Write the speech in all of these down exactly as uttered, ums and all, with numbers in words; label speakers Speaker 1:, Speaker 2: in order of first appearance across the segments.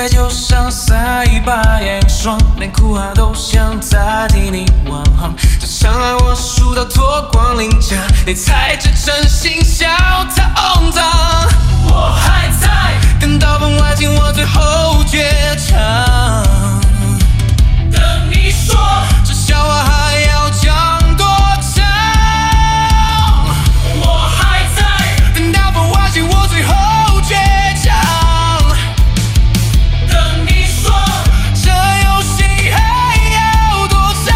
Speaker 1: 界就像撒一把眼霜，连哭啊都想再替你挽航。这场爱我输到脱光鳞甲，你才知真心笑太肮脏。我还在等到风来进我最后绝唱，等你说这笑话还要讲多长。我还在等到风刮进我最后倔强，等你说这游戏还要多长。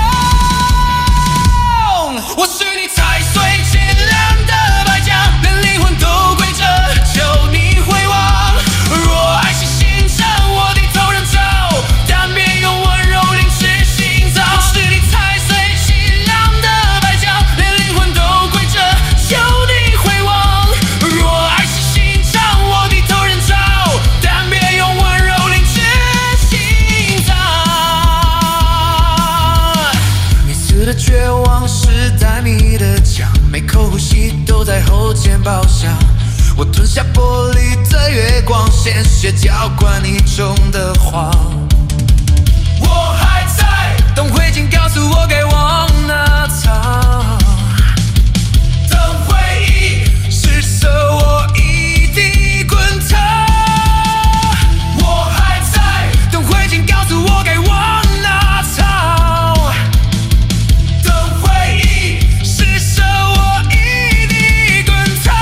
Speaker 1: 我是你踩碎尽量的白墙，连灵魂都跪着求你回望。若爱是心肠，我低头认照，但别用温柔凌迟心脏。我是你踩碎尽量的白墙，连灵魂都跪着求你回望。若爱是心肠，我低头认照，但别用温柔凌迟心脏。每次的绝望是带你的奖，每口呼吸都在后肩包下。我吞下玻璃的月光，鲜血浇灌你种的花。我还在等灰烬告诉我该往哪藏，等回忆施舍我一地滚烫。我还在等灰烬告诉我该往哪藏，等回忆施舍我一地滚烫。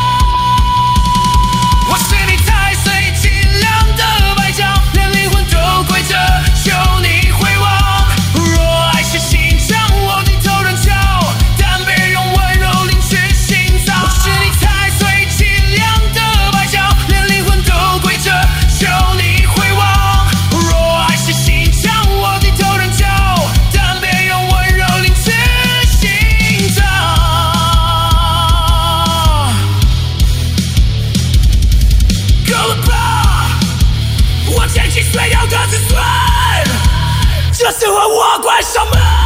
Speaker 1: 我是你踩碎尽量的白墙，连灵魂都跪着求你回望。若爱是心肠，我低头认照，但别用温柔凌迟心脏。我是你踩碎尽量的白墙，连灵魂都跪着求你回望。若爱是心肠，我低头认照，但别用温柔凌迟心脏。够了吧，我捡起碎掉的自尊，这时候我关上门。